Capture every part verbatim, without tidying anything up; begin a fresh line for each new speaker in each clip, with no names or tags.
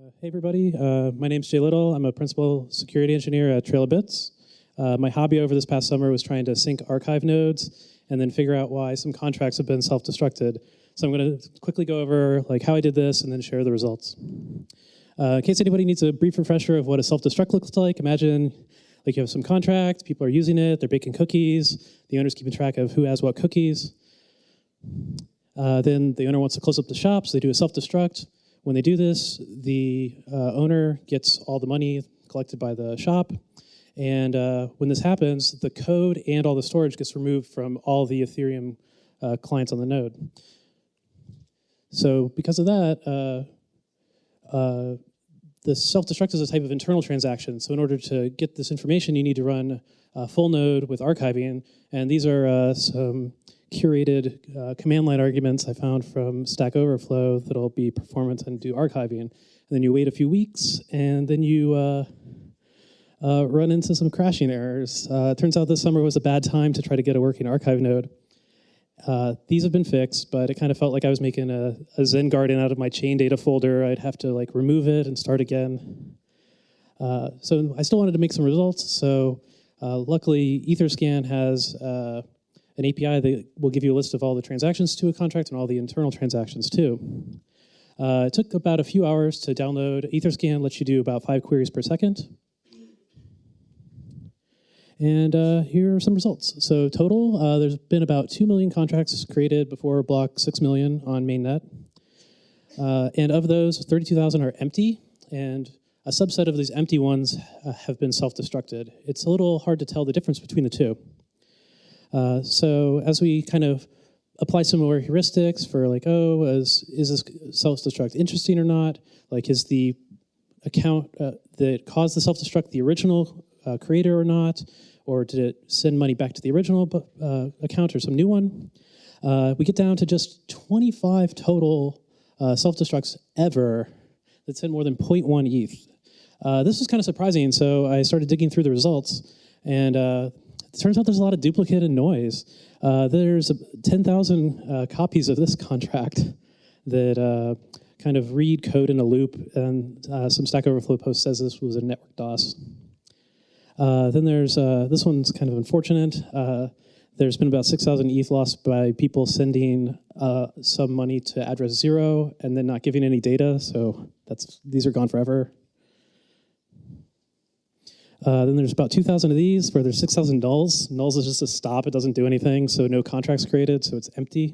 Uh, hey everybody, uh, my name's Jay Little. I'm a principal security engineer at TrailofBits. Uh, my hobby over this past summer was trying to sync archive nodes and then figure out why some contracts have been self-destructed. So I'm going to quickly go over like how I did this and then share the results. Uh, in case anybody needs a brief refresher of what a self-destruct looks like, imagine like you have some contract, people are using it, they're baking cookies, the owner's keeping track of who has what cookies. Uh, then the owner wants to close up the shop, so they do a self-destruct. When they do this, the uh, owner gets all the money collected by the shop. And uh, when this happens, the code and all the storage gets removed from all the Ethereum uh, clients on the node. So because of that, uh, uh, the self-destruct is a type of internal transaction. So in order to get this information, you need to run a full node with archiving. And these are uh, some curated uh, command line arguments I found from Stack Overflow that'll be performant and do archiving. And then you wait a few weeks, and then you uh, uh, run into some crashing errors. Uh, it turns out this summer was a bad time to try to get a working archive node. Uh, these have been fixed, but it kind of felt like I was making a, a Zen garden out of my chain data folder. I'd have to like remove it and start again. Uh, so I still wanted to make some results. So uh, luckily, Etherscan has uh, an A P I that will give you a list of all the transactions to a contract and all the internal transactions too. Uh, it took about a few hours to download. Etherscan lets you do about five queries per second. And uh, here are some results. So total, uh, there's been about two million contracts created before block six million on mainnet. Uh, and of those, thirty-two thousand are empty, and a subset of these empty ones uh, have been self-destructed. It's a little hard to tell the difference between the two. Uh, so as we kind of apply some more heuristics for like, oh, is, is this self-destruct interesting or not? Like, is the account uh, that caused the self-destruct the original uh, creator or not? Or did it send money back to the original uh, account or some new one? Uh, we get down to just twenty-five total uh, self-destructs ever that send more than zero point one E T H. Uh, this was kind of surprising, so I started digging through the results, and uh, it turns out there's a lot of duplicate and noise. Uh, there's ten thousand uh, copies of this contract that uh, kind of read code in a loop, and uh, some Stack Overflow post says this was a network DOS. Uh, then there's, uh, this one's kind of unfortunate. Uh, there's been about six thousand E T H lost by people sending uh, some money to address zero and then not giving any data, so that's these are gone forever. Uh, then there's about two thousand of these where there's six thousand nulls. Nulls is just a stop, it doesn't do anything, so no contracts created, so it's empty.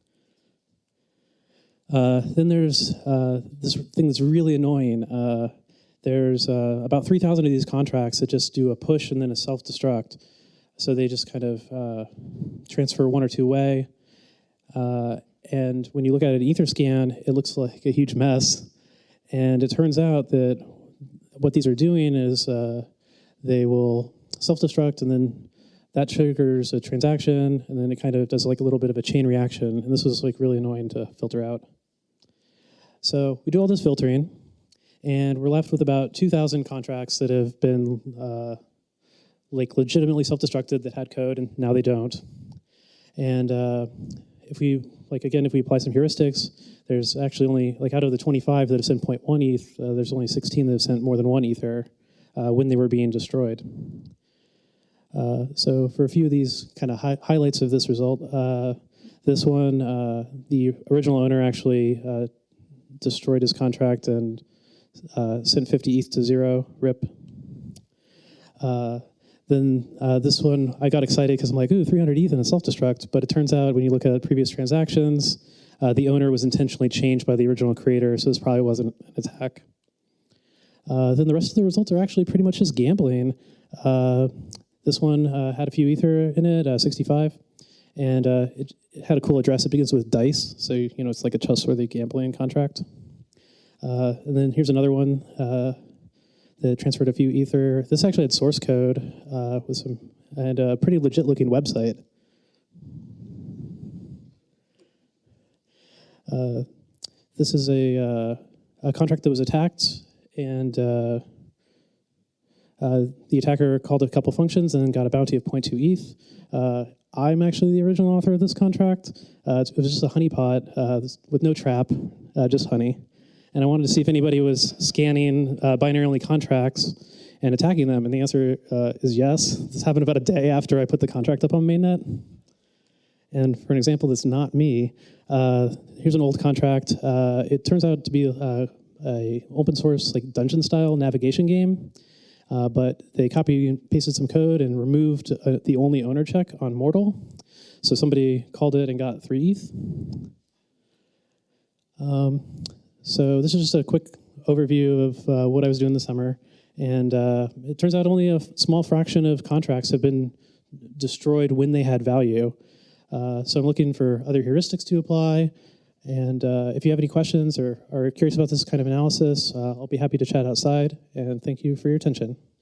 Uh, then there's uh, this thing that's really annoying. Uh, There's uh, about three thousand of these contracts that just do a push and then a self-destruct. So they just kind of uh, transfer one or two away. Uh, and when you look at an Etherscan, it looks like a huge mess. And it turns out that what these are doing is uh, they will self-destruct, and then that triggers a transaction, and then it kind of does like a little bit of a chain reaction. And this was like really annoying to filter out. So we do all this filtering. And we're left with about two thousand contracts that have been uh, like legitimately self-destructed that had code, and now they don't. And uh, if we, like again, if we apply some heuristics, there's actually only, like out of the twenty-five that have sent zero point one E T H, uh, there's only sixteen that have sent more than one Ether uh, when they were being destroyed. Uh, so for a few of these kind of hi highlights of this result, uh, this one, uh, the original owner actually uh, destroyed his contract and Uh, sent fifty E T H to zero, rip. Uh, then uh, this one, I got excited because I'm like, ooh, three hundred E T H in a self-destruct, but it turns out when you look at previous transactions, uh, the owner was intentionally changed by the original creator, so this probably wasn't an attack. Uh, then the rest of the results are actually pretty much just gambling. Uh, this one uh, had a few Ether in it, uh, sixty-five, and uh, it, it had a cool address. It begins with dice, so you know it's like a trustworthy gambling contract. Uh, and then here's another one uh, that transferred a few Ether. This actually had source code uh, with some and a pretty legit looking website. Uh, this is a, uh, a contract that was attacked, and uh, uh, the attacker called a couple functions and then got a bounty of zero point two E T H. Uh, I'm actually the original author of this contract. Uh, it was just a honeypot uh, with no trap, uh, just honey. and I wanted to see if anybody was scanning uh, binary-only contracts and attacking them, and the answer uh, is yes. This happened about a day after I put the contract up on mainnet. And for an example that's not me, uh, here's an old contract. Uh, it turns out to be uh, a open source like dungeon style navigation game, uh, but they copied and pasted some code and removed uh, the only owner check on Mortal. So somebody called it and got three E T H. Um, so this is just a quick overview of uh, what I was doing this summer. And uh, it turns out only a small fraction of contracts have been destroyed when they had value. Uh, so I'm looking for other heuristics to apply. And uh, if you have any questions or are curious about this kind of analysis, uh, I'll be happy to chat outside. And thank you for your attention.